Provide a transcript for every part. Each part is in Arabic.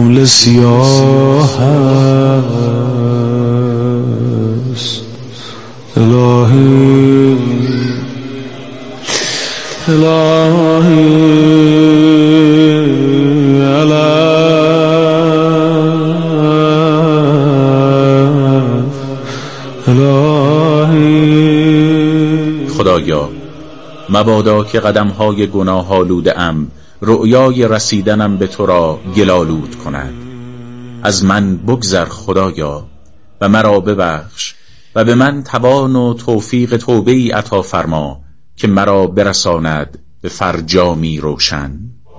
سیاه است الهی خدایا مبادا که قدم‌های گناه آلوده‌ام رؤیای رسیدنم به تو را گل‌آلود کند. از من بگذر خدایا و مرا ببخش و به من توان و توفیق توبه‌ای عطا فرما که مرا برساند به فرجامی روشن.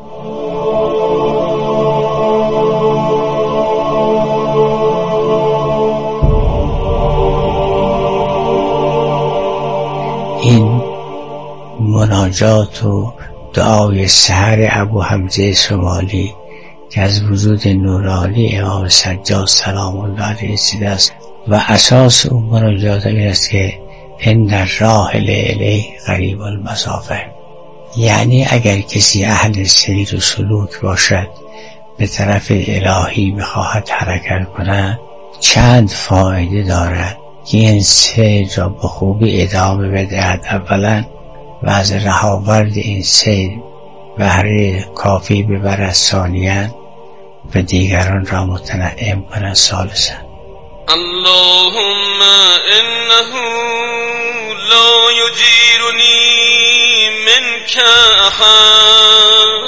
این مناجات و دعای سحر ابو حمزه شمالی که از وجود نورانی امام سجاد سلام الله علیه رسیده است و اساس اون مناجات این است که ان الراحل الیه قریب المسافه، یعنی اگر کسی اهل سیر و سلوک باشد به طرف الهی بخواهد حرکت کند چند فایده دارد که این سیر را به خوبی ادامه بدهد. اولا و از رهاورد این سیر بهره کافی ببرد، ثانیاً و دیگران را متنعم کند، ثالثاً اللهم انه لا یجیرنی منک احد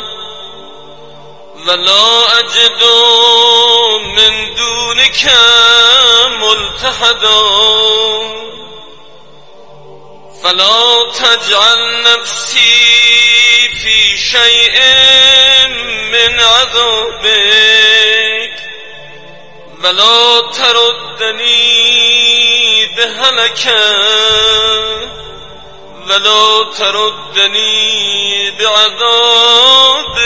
ولا اجد من دونک ملتحدا فلا تجعل نفسی فی شیء من عذابک ولا تردنی بهلکه ولا تردنی بعذاب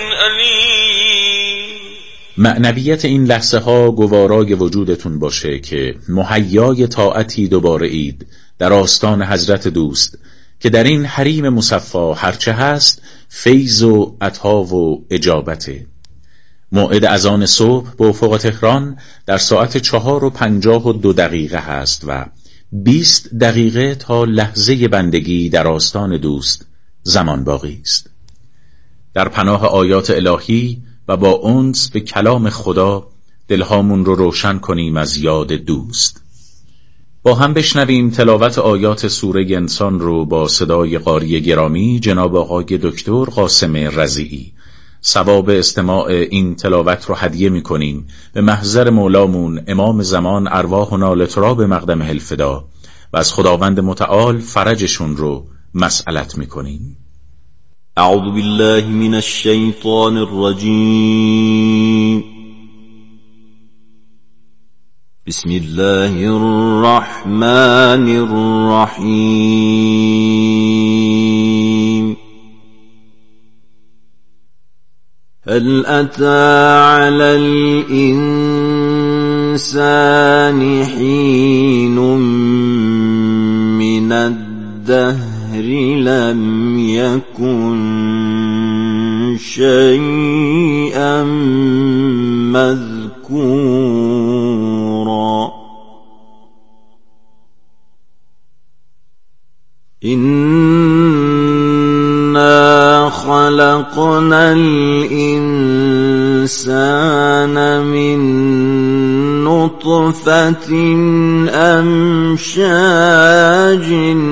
علیم. معنویت این لحظه ها گوارای وجودتون باشه که مهیای طاعتی دوباره اید در آستان حضرت دوست که در این حریم مصفا هرچه هست فیض و عطا و اجابته. موعد اذان صبح به افق تهران در ساعت 4:52 هست و 20 دقیقه تا لحظه بندگی در آستان دوست زمان باقی است. در پناه آیات الهی و با انس به کلام خدا دلهامون رو روشن کنیم از یاد دوست. با هم بشنویم تلاوت آیات سوره انسان رو با صدای قاری گرامی جناب آقای دکتر قاسم رضیعی. ثواب استماع این تلاوت رو هدیه می‌کنیم به محضر مولامون امام زمان ارواحنا لتراب مقدم الفدا و از خداوند متعال فرجشون رو مسئلت می‌کنیم. اعوذ بالله من الشیطان الرجیم. بسم الله الرحمن الرحیم. هل أتى على الإنسان حين من الدهر لم يكن شيئا مذكورا إنا خلقنا الإنسان من نطفة أمشاج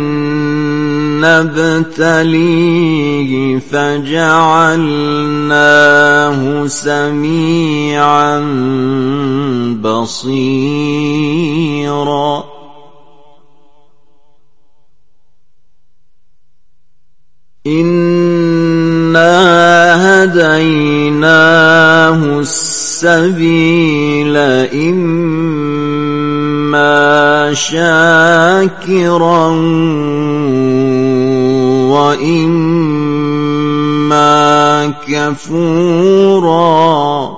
نبتليه فجعلناه سميعا بصيرا إنا هديناه السبيل إما شاكرا وإما كفورا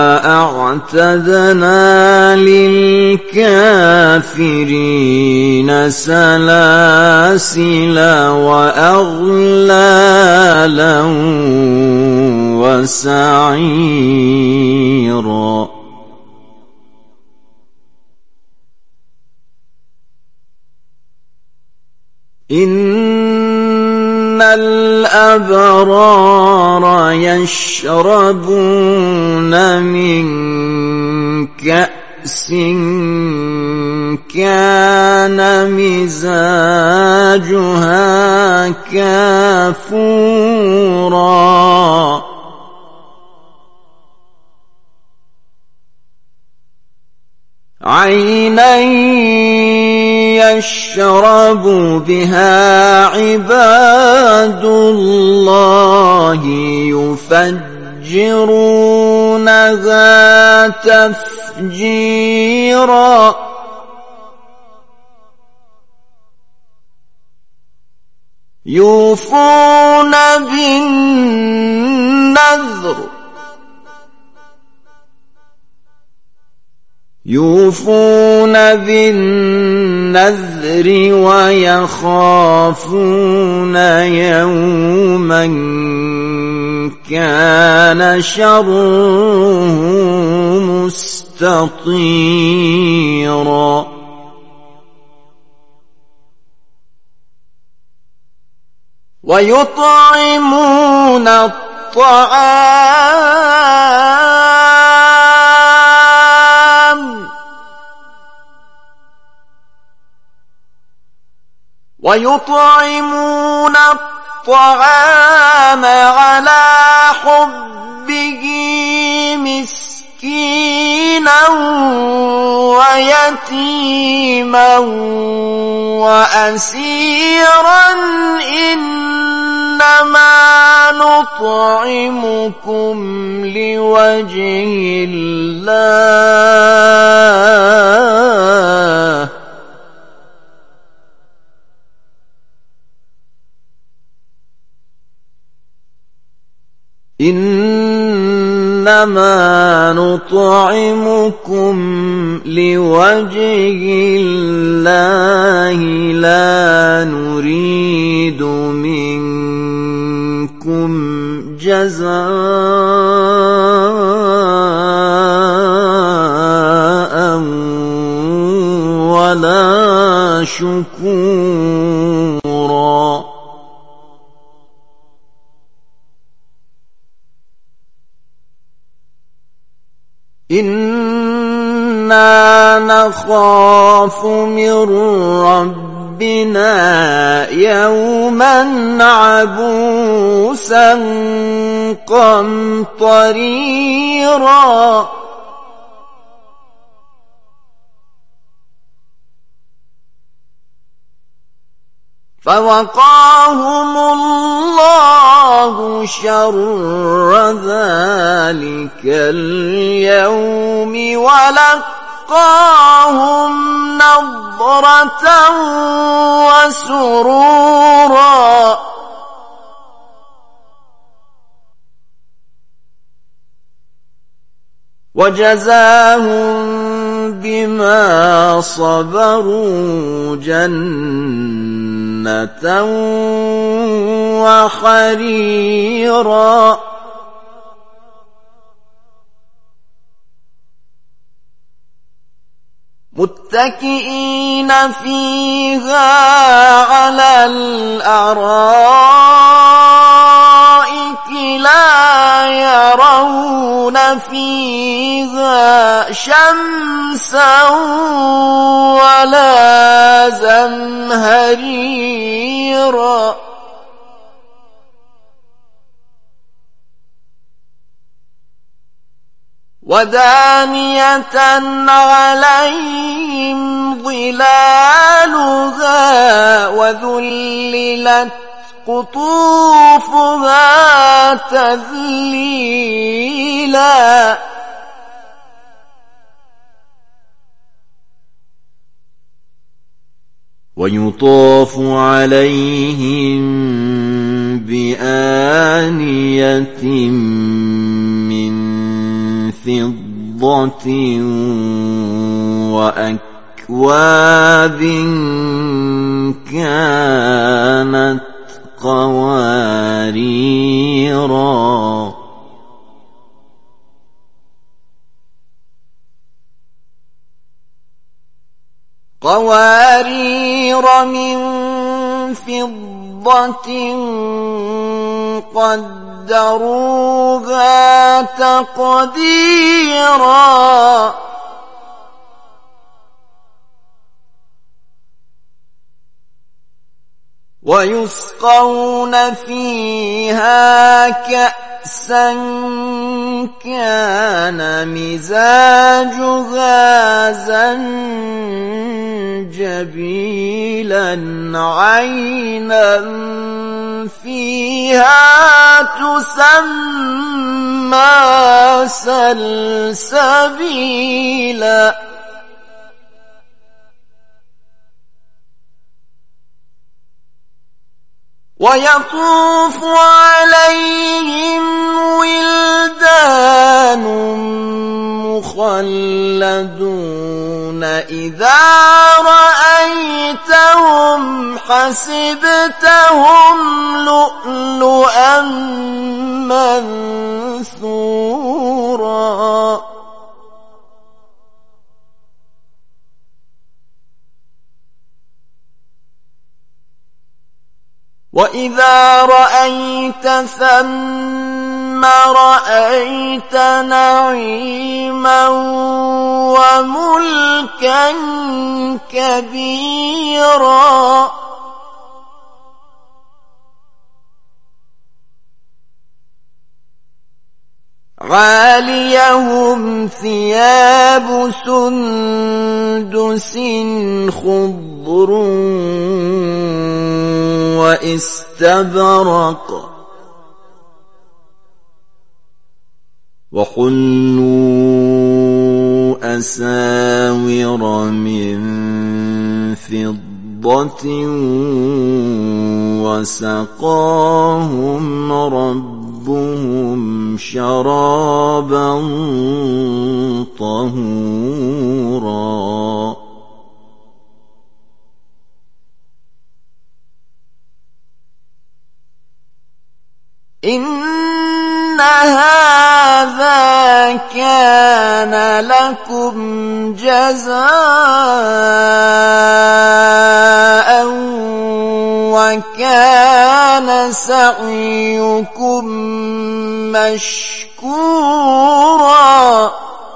أعتدنا للكافرين سلاسل وأغلالا وسعيرا إن الأبرار يشربون من كأس كان مزاجها كافورا عينا يشرب بها عباد الله يفجرونها تفجيرا يوفون بالنذر ويخافون يوما كان شره مستطيرا ويطعمون الطعام على حبه مسكينا ويتيما وأسيرا إنما نطعمكم لوجه الله إنما نطعمكم لوجه الله لا نريد منكم جزاء ولا شكورا إنا نخاف من ربنا يوما عبوسا قمطريرا فوقاهم الله شر ذلك اليوم ولقاهم نضرة وسرورا وجزاهم بما صبروا جنة وحريرا متكئين فيها على الأرائك لا يرون فيها شمسا ولا زمهريرا ودانية عليهم ظلالها وذللت قطوفها تذليلا ويطاف عليهم بآنية من فضة وأكواب بأكواب كانت قوارير من فضة قدروها تقديرا ويسقون فيها كأسا كان مزاجها زنجبيلا عينا فيها تسمى سلسبيلا ويطوف عليهم ولدان مخلدون إذا رأيتهم حسبتهم لؤلؤا منثورا وإذا رأيت ثم رأيت نعيما وملكا كبيرا عاليهم ثياب سندس خضر واستبرق وحلوا أساور من فضة وسقاهم ربهم شرابا طهورا إن هذا كان لكم جزاء وكان سعيكم مشكورا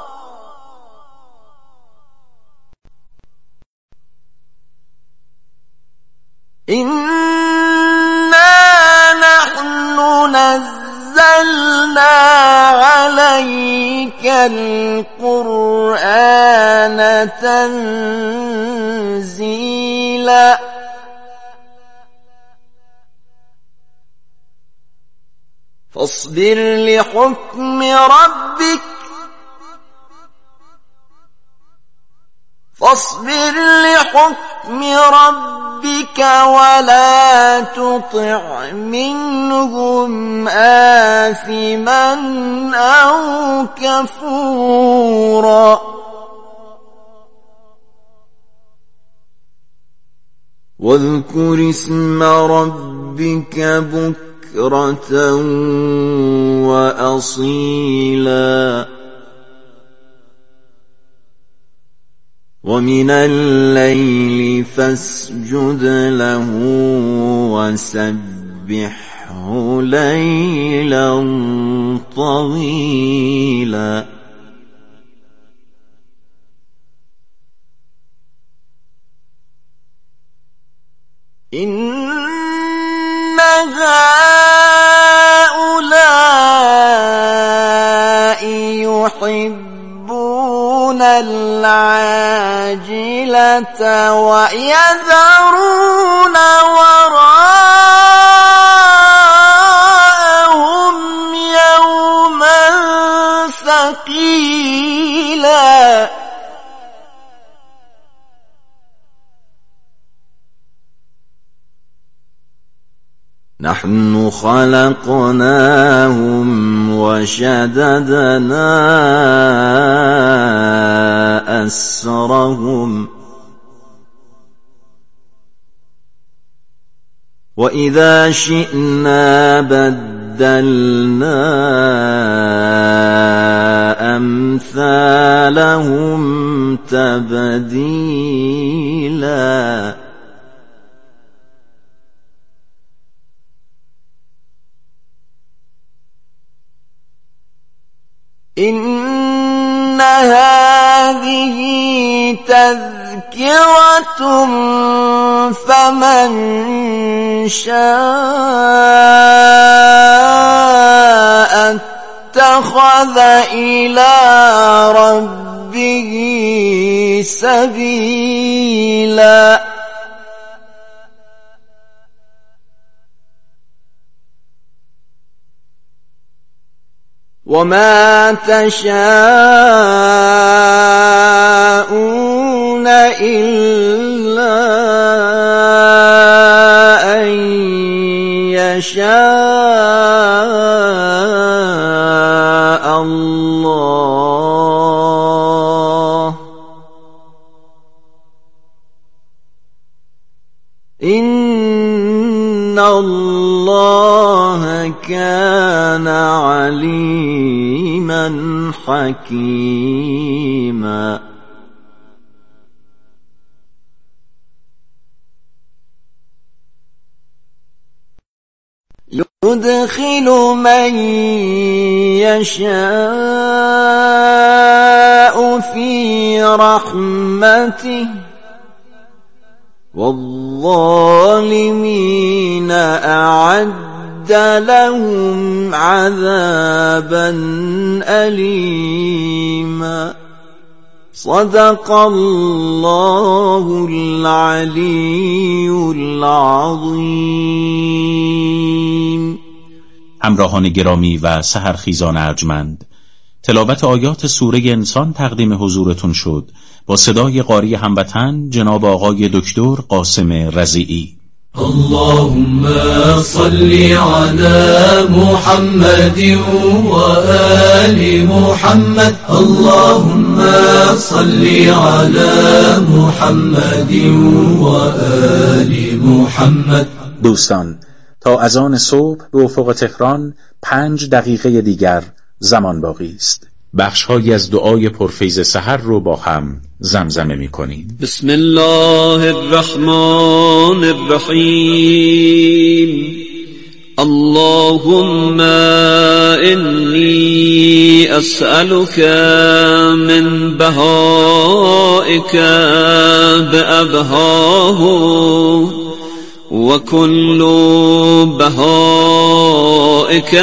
نزلنا عليك القرآن تنزيلا فاصبر لحكم ربك ولا تطع منهم آثما أو كفورا واذكر اسم ربك بكرة وأصيلا ومن الليل فاسجد له وسبحه ليلا طويلا إن هؤلاء يحبون العاجلة ويذرون وراءهم يوما ثقيلا نحن خلقناهم وشددنا أسرهم وإذا شئنا بدلنا أمثالهم تبديلا إن هذه تذكرة فمن شاء اتخذ إلى ربه سبيلا وما تشاءون إلا أن يشاء الله إن الله كان عليما حكيما يدخل من يشاء في رحمته والظالمين أعد لهم عذابا أليما صدق الله العلي العظيم. همراهان گرامی و سحرخیزان ارجمند، تلاوت آیات سوره انسان تقدیم حضورتون شد با صدای قاری هموطن جناب آقای دکتر قاسم رضیعی. اللهم صل على محمد وآل محمد اللهم صل على محمد وآل محمد. دوستان، تا اذان صبح به افق تهران 5 دقیقه دیگر زمان باقی است. بخش‌هایی از دعای پرفیض سحر رو با هم زمزمه می‌کنیم. بسم الله الرحمن الرحیم. اللهم إني أسألك من بهائك بأبهاه وكل بهائك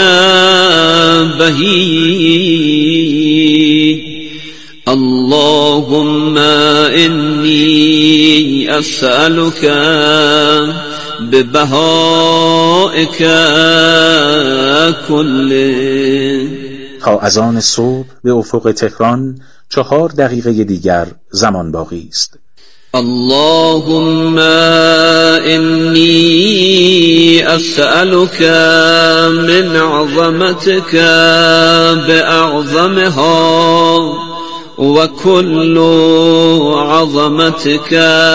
بهي. اللهم إني أسألك ببهائك كله. تا اذان صبح به افق تهران 4 دقیقه دیگر زمان باقی است. اللهم إني أسألك من عظمتك بأعظمها وكل عظمتك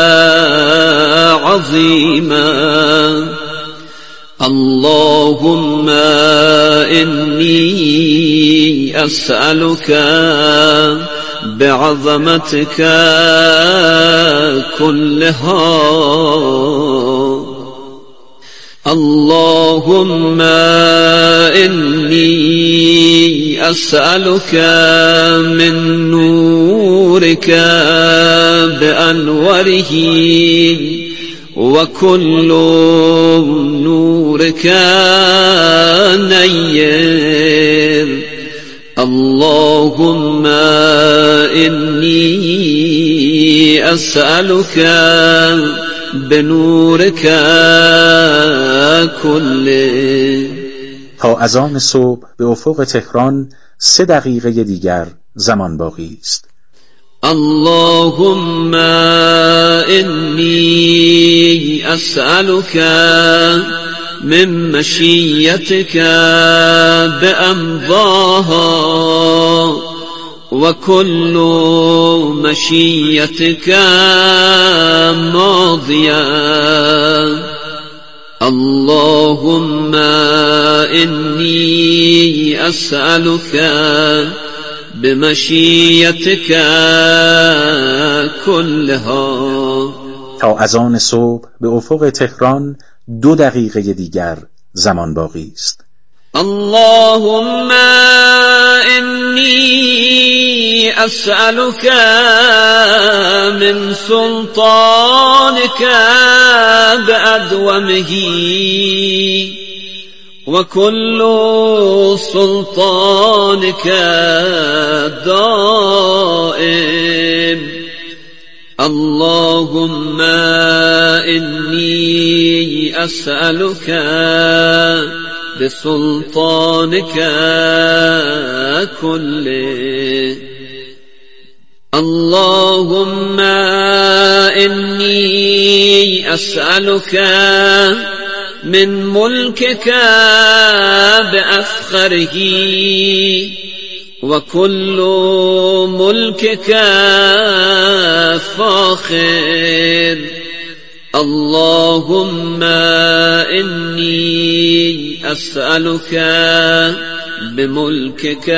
عظيما. اللهم إني أسألك بعظمتك كلها. اللهم إني أسألك من نورك بأنوره وكل نورك نير. اللهم إني أسألك بنورك كله. تا اذان صبح به افق تهران 3 دقیقه دیگر زمان باقی است. اللهم إني أسألك من مشيتك بأمضاها وكل مشيتك ماضيا. اللهم إني أسألك بمشیتک كلها. تا اذان صبح به افق تهران 2 دقیقه دیگر زمان باقی است. اللهم إني أسألك من سلطانك بأدومه وكل سلطانك دائم. اللهم إني أسألك بسلطانك كله. اللهم إني أسألك من ملكك بأفخره وكل ملكك فاخر. اللهم إني أسألك بملكك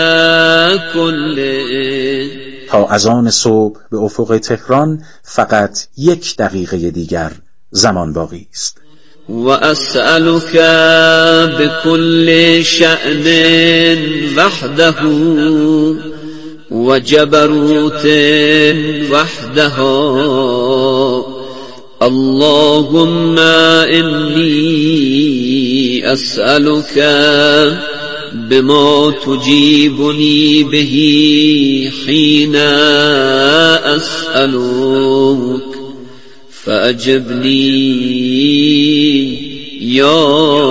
كله. تا اذان صبح به افق تهران فقط 1 دقیقه دیگر زمان باقی است. وأسألك بكل شأن وحده وجبروت وحده. اللهم إني أسألك بما تجيبني به حين أسألك فأجبني يا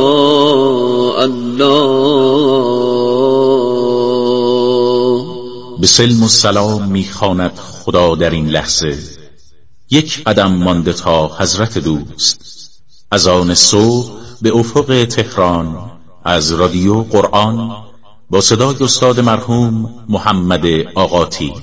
الله. به سلم و سلام میخواند خدا در این لحظه. 1 قدم مانده تا حضرت دوست. اذان صبح به افق تهران از رادیو قرآن با صدای استاد مرحوم محمد آقاتی.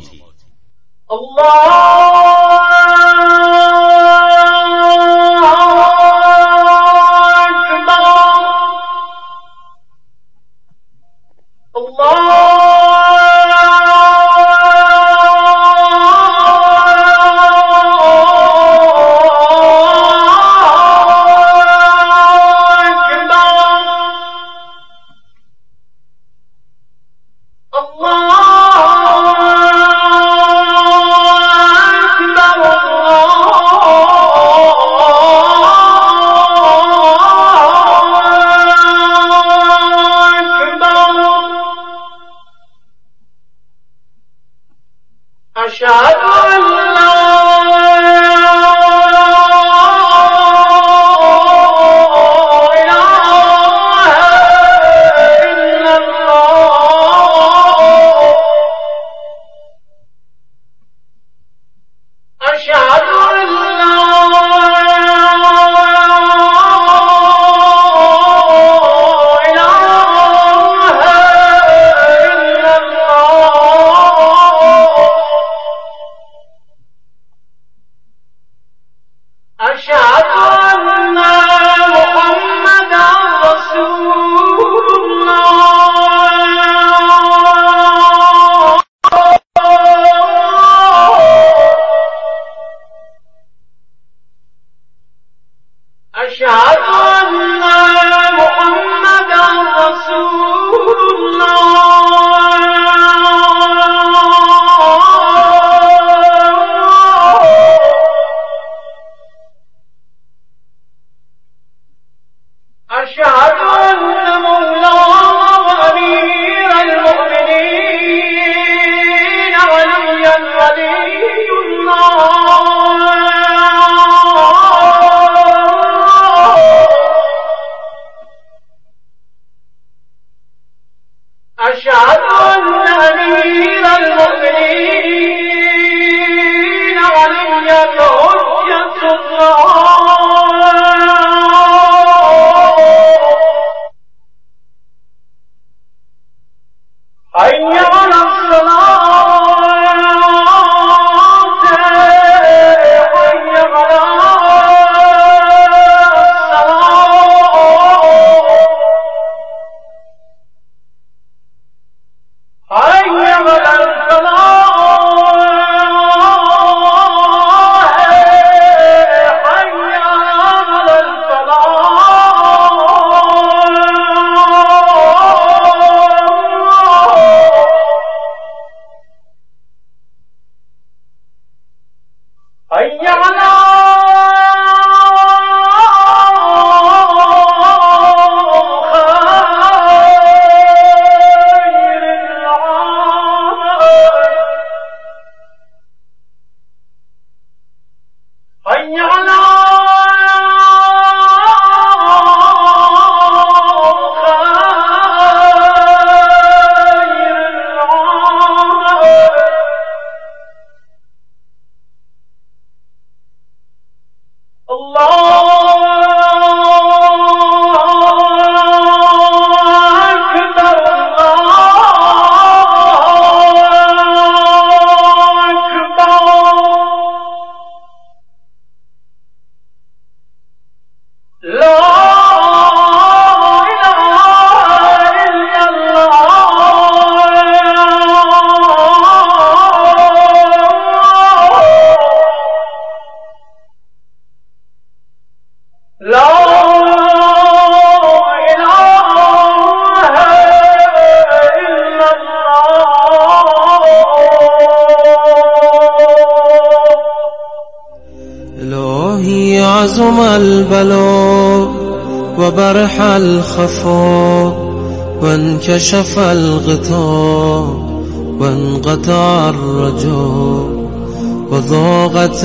عظم البلاء وبرح الخفاء وانكشف الغطاء وانقطع الرجاء وضاقت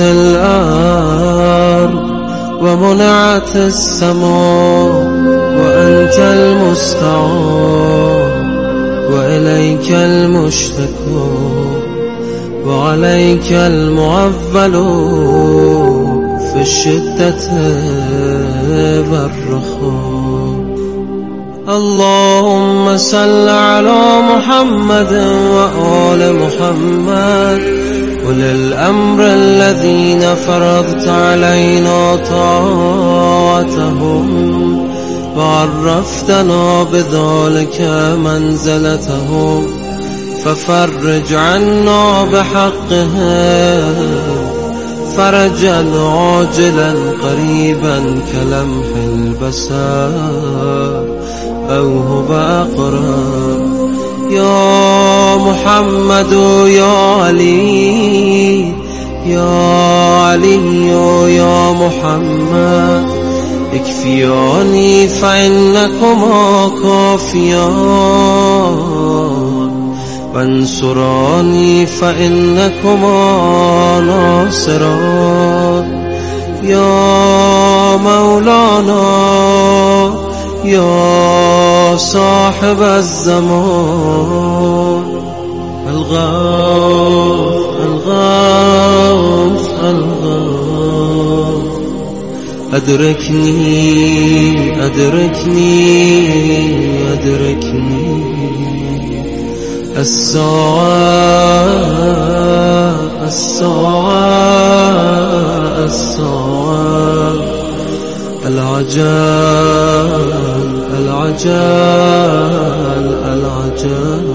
الأرض ومنعت السماء وأنت المستعان وإليك المشتكى وعليك المعول في الشدة والرخاء. اللهم صل على محمد وآل محمد أولي الأمر الذين فرضت علينا طاعتهم وعرفتنا بذلك منزلتهم ففرج عنا بحقهم فرجا عاجلا قريبا كلمح البصر أو هو أقرب. يا محمد يا علي يا علي يا محمد اكفياني فإنكما كافيان وانصراني فإنكما ناصران. يا مولانا يا صاحب الزمان الغوث الغوث الغوث أدركني أدركني أدركني. الساعة الساعة الساعة العجل العجل العجل.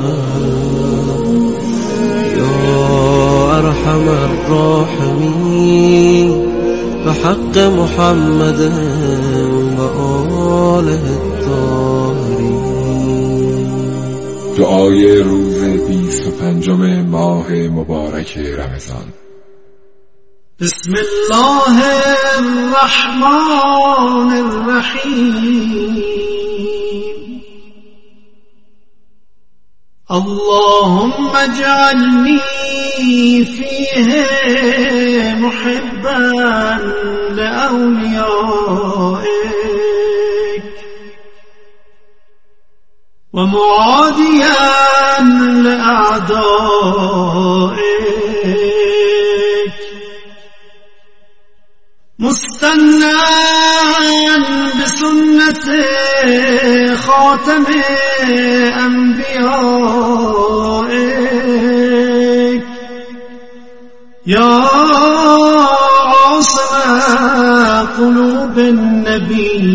يا أرحم الراحمين بحق محمد وآله الطاهرين. دعای روز 25 ماه مبارک رمضان. بسم الله الرحمن الرحيم. اللهم اجعلني فيه محبا لأوليائك ومعاديا لأعدائك مستنى بسنة خاتم أنبيائك يا عاصم قلوب النبي